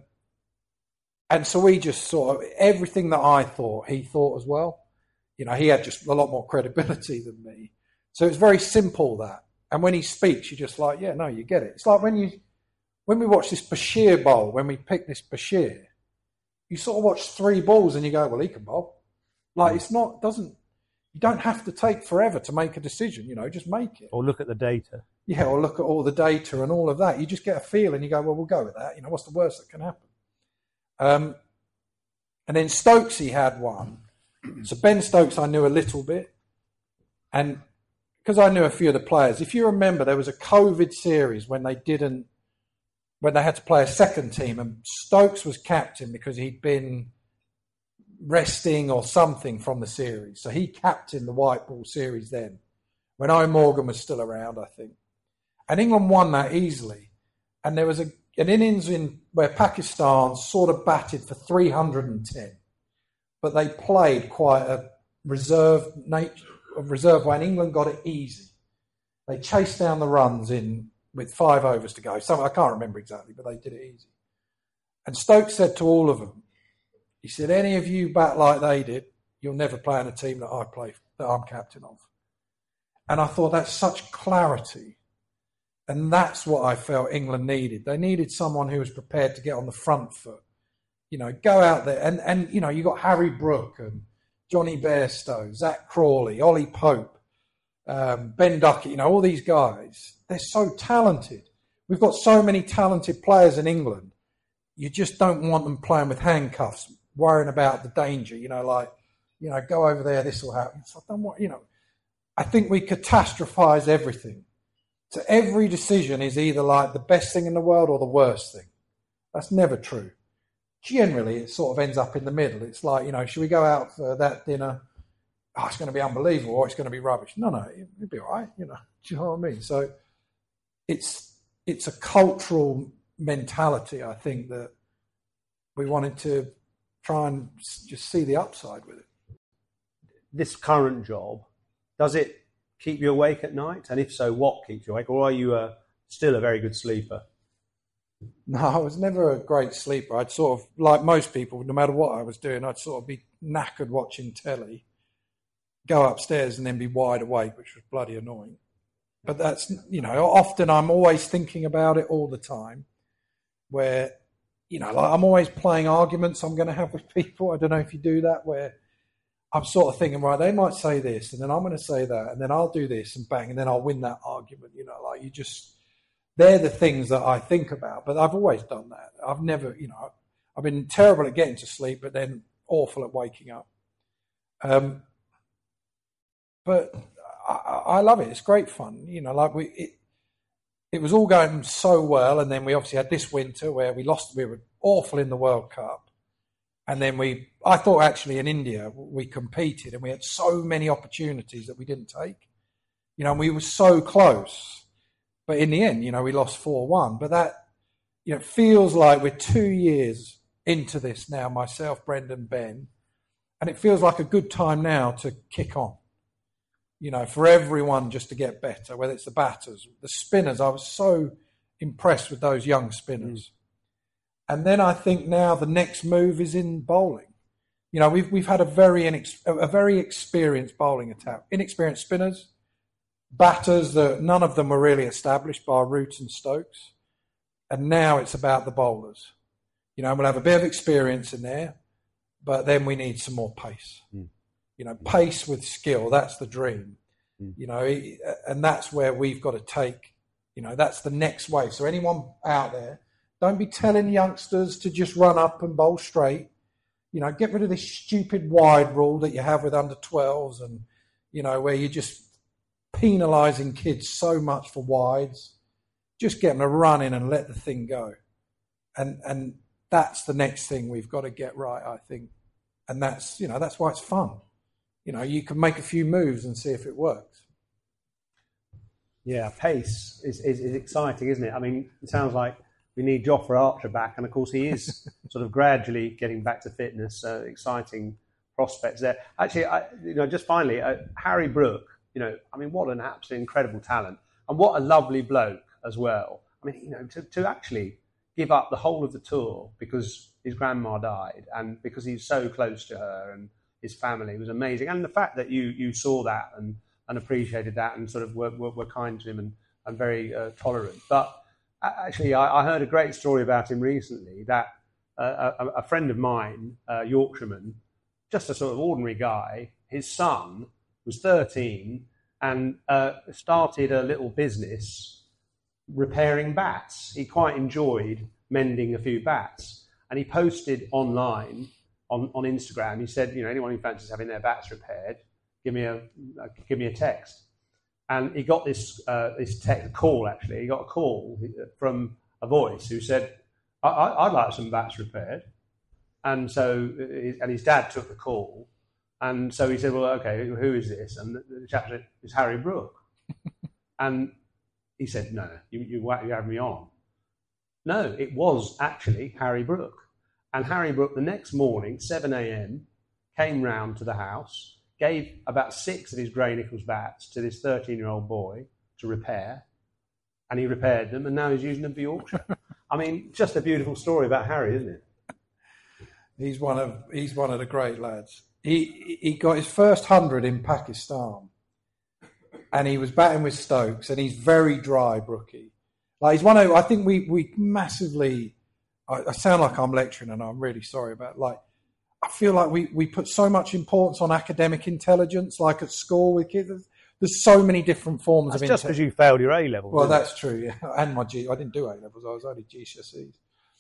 so we just sort of, everything that I thought, he thought as well. He had just a lot more credibility than me. So it's very simple, that. And when he speaks, you're just like, yeah, no, you get it. It's like when we watch this Bashir bowl, when we pick this Bashir, you sort of watch 3 balls and you go, well, he can bowl. Like, you don't have to take forever to make a decision, just make it. Or look at the data. Yeah, or look at all the data and all of that. You just get a feel and you go, well, we'll go with that. What's the worst that can happen? And then Stokes, he had one. So Ben Stokes, I knew a little bit. And because I knew a few of the players, if you remember, there was a COVID series when they had to play a second team, and Stokes was captain because he'd been resting or something from the series. So he captained the white ball series then, when O. Morgan was still around, I think. And England won that easily. And there was an innings where Pakistan sort of batted for 310, but they played quite a reserve way, and England got it easy. They chased down the runs with 5 overs to go. I can't remember exactly, but they did it easy. And Stokes said to all of them, he said, any of you bat like they did, you'll never play in a team that I'm captain of. And I thought, that's such clarity. And that's what I felt England needed. They needed someone who was prepared to get on the front foot. Go out there. And you got Harry Brook and Johnny Bairstow, Zach Crawley, Ollie Pope, Ben Duckett, all these guys. They're so talented. We've got so many talented players in England. You just don't want them playing with handcuffs, worrying about the danger, go over there, this will happen. So I think we catastrophize everything. So every decision is either like the best thing in the world or the worst thing. That's never true. Generally, it sort of ends up in the middle. It's like, should we go out for that dinner? Oh, it's going to be unbelievable, or it's going to be rubbish. No, it'll be all right, Do you know what I mean? So it's a cultural mentality, I think, that we wanted to try and just see the upside with it. This current job, does it keep you awake at night? And if so, what keeps you awake? Or are you still a very good sleeper? No, I was never a great sleeper. I'd sort of, like most people, no matter what I was doing, I'd sort of be knackered watching telly, go upstairs and then be wide awake, which was bloody annoying. But that's, often I'm always thinking about it all the time, where, like I'm always playing arguments I'm going to have with people. I don't know if you do that, where I'm sort of thinking, right, they might say this, and then I'm going to say that, and then I'll do this, and bang, and then I'll win that argument. They're the things that I think about, but I've always done that. I've never, I've been terrible at getting to sleep, but then awful at waking up. But I love it. It's great fun. It was all going so well, and then we obviously had this winter where we lost. We were awful in the World Cup, and then I thought actually in India we competed, and we had so many opportunities that we didn't take. And we were so close. But in the end, we lost 4-1. But that, feels like we're 2 years into this now, myself, Brendan, Ben. And it feels like a good time now to kick on, for everyone just to get better, whether it's the batters, the spinners. I was so impressed with those young spinners. And then I think now the next move is in bowling. We've had a very experienced bowling attack, inexperienced spinners, batters that none of them were really established, bar Root and Stokes. And now it's about the bowlers. We'll have a bit of experience in there, but then we need some more pace. Pace with skill, that's the dream. And that's where we've got to take, that's the next wave. So anyone out there, don't be telling youngsters to just run up and bowl straight. Get rid of this stupid wide rule that you have with under 12s and, where you just penalising kids so much for wides. Just get them to run in and let the thing go. And that's the next thing we've got to get right, I think. And that's why it's fun. You can make a few moves and see if it works. Yeah, pace is exciting, isn't it? I mean, it sounds like we need Jofra Archer back, and of course he is sort of gradually getting back to fitness. Exciting prospects there. Actually, just finally, Harry Brook. What an absolutely incredible talent, and what a lovely bloke as well. To actually give up the whole of the tour because his grandma died, and because he's so close to her and his family was amazing. And the fact that you saw that and appreciated that and sort of were kind to him and very tolerant. But actually, I heard a great story about him recently that a friend of mine, Yorkshireman, just a sort of ordinary guy, his son was 13 and started a little business repairing bats. He quite enjoyed mending a few bats. And he posted online on Instagram. He said, anyone who fancies having their bats repaired, give me a text. And he got this call, actually. He got a call from a voice who said, I'd like some bats repaired. And so, his dad took the call. And so he said, well, okay, who is this? And the chap said, it's Harry Brook. And he said, no, you have me on. No, it was actually Harry Brook. And Harry Brook, the next morning, 7 a.m., came round to the house, gave about 6 of his Grey Nichols bats to this 13-year-old boy to repair. And he repaired them, and now he's using them for Yorkshire. Just a beautiful story about Harry, isn't it? He's one of the great lads. He got his first 100 in Pakistan, and he was batting with Stokes, and he's very dry, Brookie. Like he's one of, I think we massively. I sound like I'm lecturing, and I'm really sorry about. I feel like we put so much importance on academic intelligence, like at school with kids. There's so many different forms of intelligence. Just because you failed your A levels. Well, that's true, yeah. And I didn't do A levels. I was only GCSEs.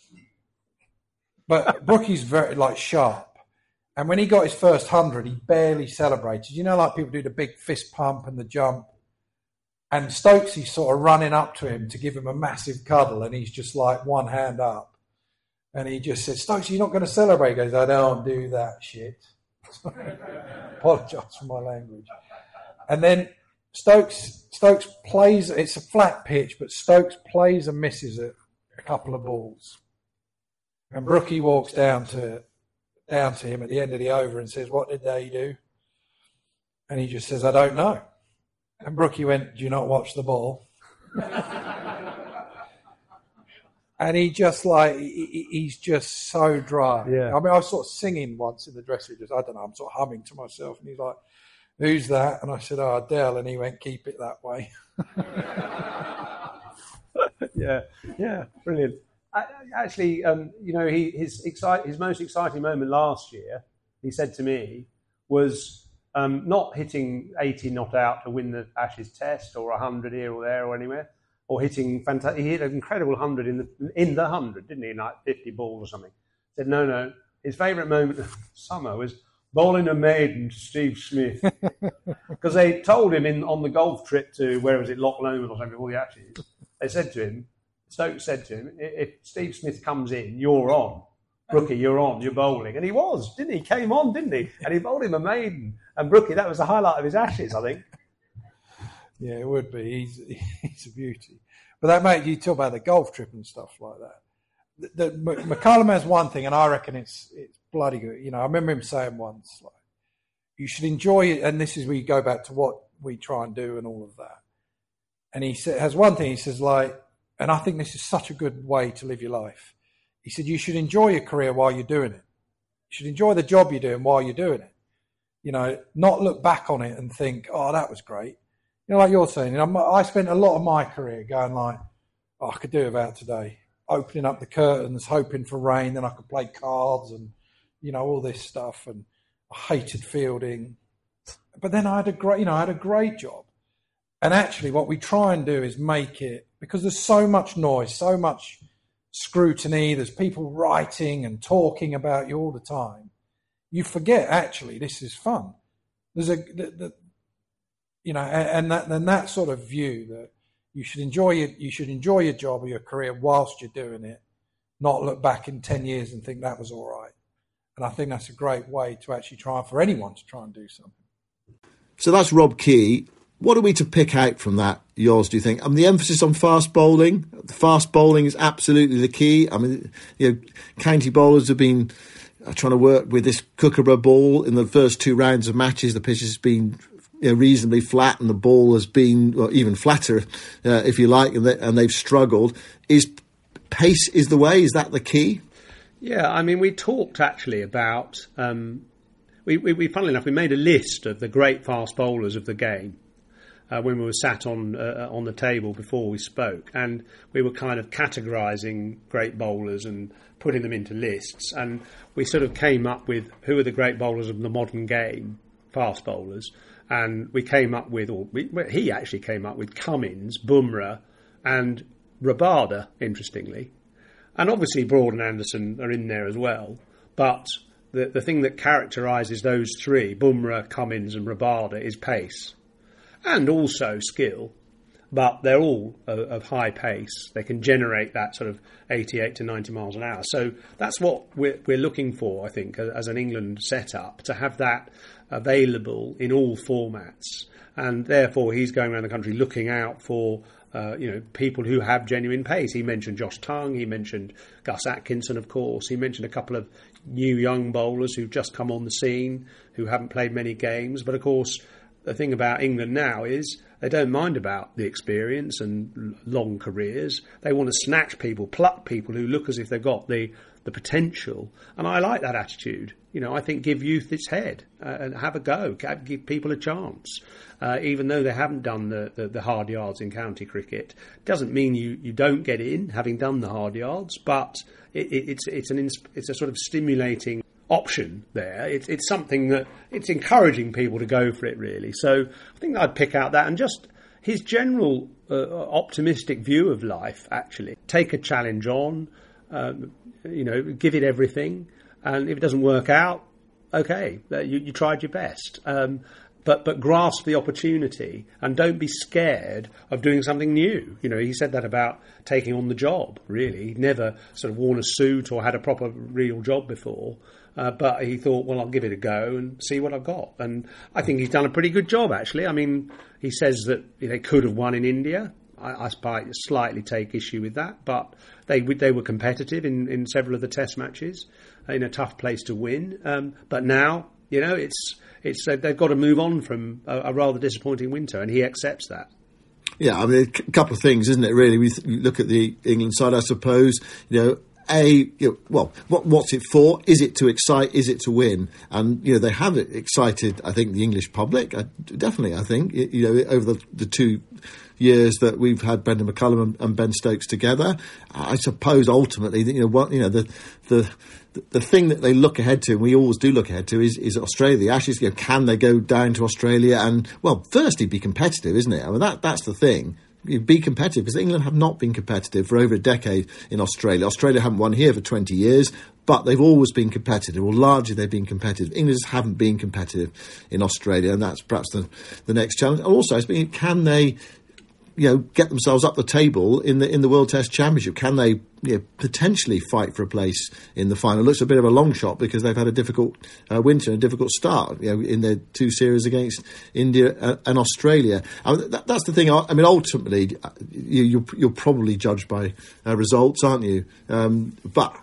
But Brookie's very sharp. And when he got his first 100, he barely celebrated. Like people do the big fist pump and the jump. And Stokes's sort of running up to him to give him a massive cuddle, and he's just like one hand up. And he just said, Stokes, you're not going to celebrate? He goes, I don't do that shit. Apologise for my language. And then Stokes plays, it's a flat pitch, but Stokes plays and misses a couple of balls. And Brookie walks down to him at the end of the over and says, what did they do? And he just says, I don't know. And Brookie went, do you not watch the ball? And he just like, he's just so dry. Yeah. I mean, I was sort of singing once in the dressing room, just, I don't know, I'm sort of humming to myself. And he's like, who's that? And I said, oh, Adele. And he went, keep it that way. Yeah, brilliant. Actually, his most exciting moment last year, he said to me, was not hitting 80 not out to win the Ashes Test or 100 here or there or anywhere, or hitting fantastic. He hit an incredible 100 in the 100, didn't he? Like 50 balls or something. He said no. His favourite moment of summer was bowling a maiden to Steve Smith, because they told him on the golf trip to where was it, Loch Lomond or something before the Ashes. They said to him, Stokes said to him, if Steve Smith comes in, you're on. Brookie, you're on, you're bowling. And he was, didn't he? He came on, didn't he? And he bowled him a maiden. And Brookie, that was the highlight of his Ashes, I think. Yeah, it would be. He's a beauty. But that, mate, you talk about the golf trip and stuff like that. McCullum has one thing, and I reckon it's bloody good. You know, I remember him saying once, like, you should enjoy it, and this is where you go back to what we try and do and all of that. And he has one thing, he says, like, and I think this is such a good way to live your life. He said, you should enjoy your career while you're doing it. You should enjoy the job you're doing while you're doing it. You know, not look back on it and think, oh, that was great. You know, like you're saying, I spent a lot of my career going like, oh, I could do without today. Opening up the curtains, hoping for rain, then I could play cards and, you know, all this stuff. And I hated fielding. But then I had a great job. And actually what we try and do is make it, because there's so much noise, so much scrutiny, there's people writing and talking about you all the time. You forget, actually, this is fun. There's that sort of view that you should enjoy your job or your career whilst you're doing it, not look back in 10 years and think that was all right. And I think that's a great way to actually try, for anyone to try and do something. So that's Rob Key. What are we to pick out from that, yours, do you think? I mean, the emphasis on fast bowling. The fast bowling is absolutely the key. I mean, you know, county bowlers have been trying to work with this Kookaburra ball in the first 2 rounds of matches. The pitch has been, you know, reasonably flat, and the ball has been, or even flatter, if you like, and they've struggled. Is pace is the way? Is that the key? Yeah, I mean, we talked actually about. We funnily enough, we made a list of the great fast bowlers of the game. When we were sat on the table before we spoke, and we were kind of categorising great bowlers and putting them into lists, and we sort of came up with who are the great bowlers of the modern game, fast bowlers, and we came up with, he actually came up with Cummins, Bumrah and Rabada, interestingly. And obviously Broad and Anderson are in there as well, but the thing that characterises those 3, Bumrah, Cummins and Rabada, is pace. And also skill, but they're all of high pace. They can generate that sort of 88 to 90 miles an hour. So that's what we're looking for, I think, as an England setup, to have that available in all formats. And therefore, he's going around the country looking out for people who have genuine pace. He mentioned Josh Tongue. He mentioned Gus Atkinson, of course. He mentioned a couple of new young bowlers who've just come on the scene, who haven't played many games. But of course, the thing about England now is they don't mind about the experience and long careers. They want to snatch people, pluck people who look as if they've got the potential. And I like that attitude. You know, I think give youth its head and have a go. Give people a chance. Even though they haven't done the hard yards in county cricket. Doesn't mean you don't get in, having done the hard yards, but it's a sort of stimulating option there. It's something that it's encouraging people to go for it, really. So I think I'd pick out that, and just his general optimistic view of life, actually. Take a challenge on, give it everything, and if it doesn't work out, okay, you tried your best. But grasp the opportunity and don't be scared of doing something new. You know, he said that about taking on the job, really. He'd never sort of worn a suit or had a proper real job before. But he thought, well, I'll give it a go and see what I've got. And I think he's done a pretty good job, actually. I mean, he says that they could have won in India. I slightly take issue with that. But they were competitive in several of the test matches, in a tough place to win. But now, you know, it's they've got to move on from a rather disappointing winter, and he accepts that. Yeah, I mean, a couple of things, isn't it, really? We look at the England side, I suppose, what's it for? Is it to excite? Is it to win? And, they have excited, I think, the English public. Definitely, I think, over the 2 years that we've had Brendan McCullum and Ben Stokes together. I suppose ultimately, the thing that they look ahead to, and we always do look ahead to, is Australia. The Ashes, can they go down to Australia and, firstly, be competitive, isn't it? I mean, that's the thing. Be competitive, because England have not been competitive for over a decade in Australia. Australia haven't won here for 20 years, but they've always been competitive, or largely they've been competitive. England haven't been competitive in Australia, and that's perhaps the next challenge. And also, can they get themselves up the table in the World Test Championship? Can they potentially fight for a place in the final? It looks a bit of a long shot because they've had a difficult winter and a difficult start in their 2 series against India and Australia. That's the thing. I mean, ultimately, you're probably judged by results, aren't you? But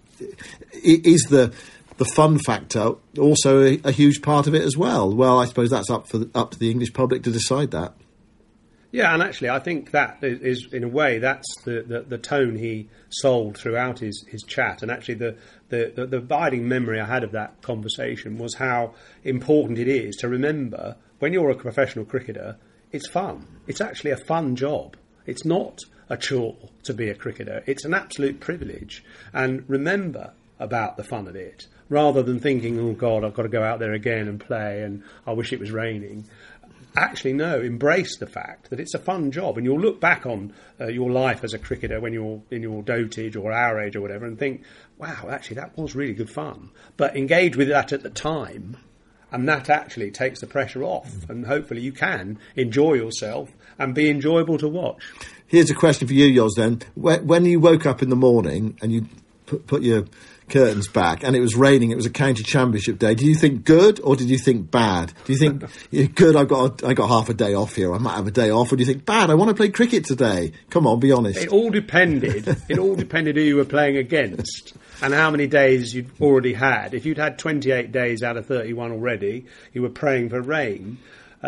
is the fun factor also a huge part of it as well? Well, I suppose that's up to the English public to decide that. Yeah, and actually I think that is in a way, that's the tone he sold throughout his chat. And actually the abiding memory I had of that conversation was how important it is to remember, when you're a professional cricketer, it's fun. It's actually a fun job. It's not a chore to be a cricketer. It's an absolute privilege. And remember about the fun of it, rather than thinking, oh God, I've got to go out there again and play and I wish it was raining. Actually, no, embrace the fact that it's a fun job, and you'll look back on your life as a cricketer when you're in your dotage or our age or whatever and think, wow, actually that was really good fun. But engage with that at the time, and that actually takes the pressure off, and hopefully you can enjoy yourself and be enjoyable to watch. Here's a question for you, Yoz, then. When you woke up in the morning and you put your curtains back and it was raining, it was a county championship day, did you think good or did you think bad? Do you think good, I got half a day off here, I might have a day off, or do you think bad, I want to play cricket today? Come on, be honest. It all depended who you were playing against and how many days you'd already had. If you'd had 28 days out of 31 already, you were praying for rain.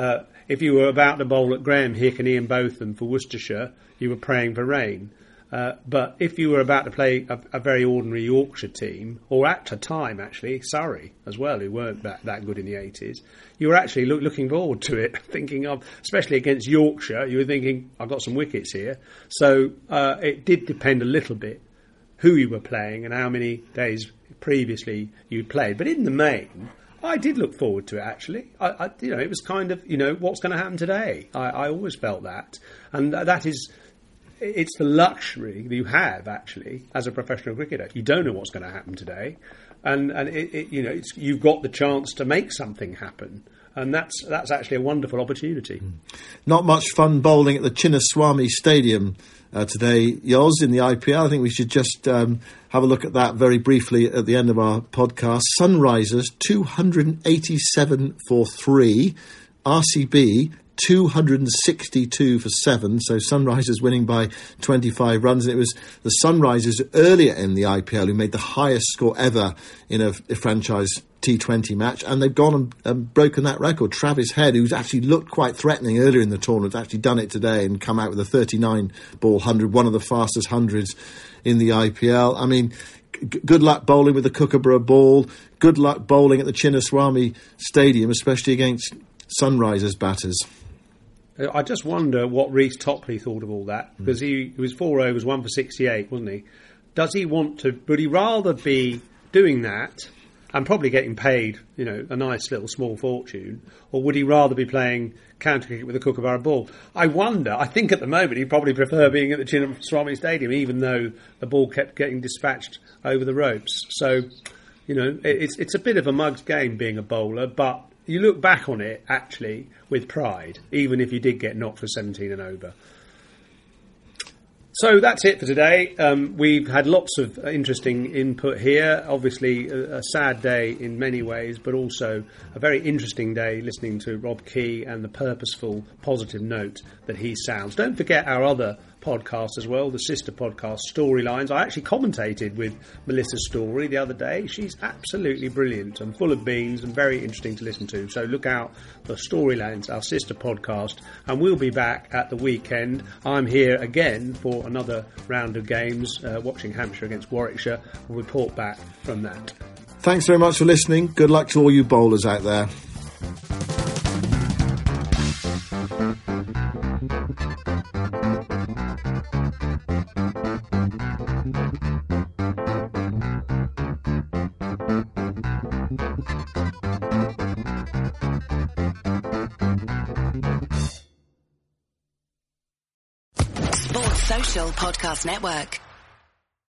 If you were about to bowl at Graham Hick and Ian Botham for Worcestershire, you were praying for rain. But if you were about to play a very ordinary Yorkshire team, or at a time actually Surrey as well, who weren't that good in the 80s, you were actually looking forward to it, thinking of, especially against Yorkshire, you were thinking, I've got some wickets here. So it did depend a little bit who you were playing and how many days previously you'd played. But in the main, I did look forward to it, actually. It was kind of, what's going to happen today? I always felt that. And that is... It's the luxury that you have, actually, as a professional cricketer. You don't know what's going to happen today, and you've got the chance to make something happen, and that's actually a wonderful opportunity. Not much fun bowling at the Chinnaswamy Stadium today, Yoz, in the IPL. I think we should just have a look at that very briefly at the end of our podcast. Sunrisers 287 for 3, RCB 262 for 7, so Sunrisers winning by 25 runs, and it was the Sunrisers earlier in the IPL who made the highest score ever in a franchise T20 match, and they've gone and broken that record. Travis Head, who's actually looked quite threatening earlier in the tournament, has actually done it today and come out with a 39-ball 100, one of the fastest hundreds in the IPL. I mean, good luck bowling with the Kookaburra ball, good luck bowling at the Chinnaswamy Stadium, especially against Sunrisers batters. I just wonder what Reece Topley thought of all that, because he was 4 overs, 1 for 68, wasn't he? Would he rather be doing that and probably getting paid, a nice little small fortune, or would he rather be playing county cricket with a Kookaburra ball? I wonder. I think at the moment he'd probably prefer being at the Chinnaswamy Stadium, even though the ball kept getting dispatched over the ropes. So, it's a bit of a mug's game being a bowler, but you look back on it, actually, with pride, even if you did get knocked for 17 and over. So that's it for today. We've had lots of interesting input here. Obviously, a sad day in many ways, but also a very interesting day listening to Rob Key and the purposeful, positive note that he sounds. Don't forget our other podcast as well, the sister podcast, Storylines. I actually commentated with Melissa Story the other day. She's absolutely brilliant and full of beans and very interesting to listen to. So look out for Storylines, our sister podcast. And we'll be back at the weekend. I'm here again for another round of games, watching Hampshire against Warwickshire. We'll report back from that. Thanks very much for listening. Good luck to all you bowlers out there. Sports Social Podcast Network.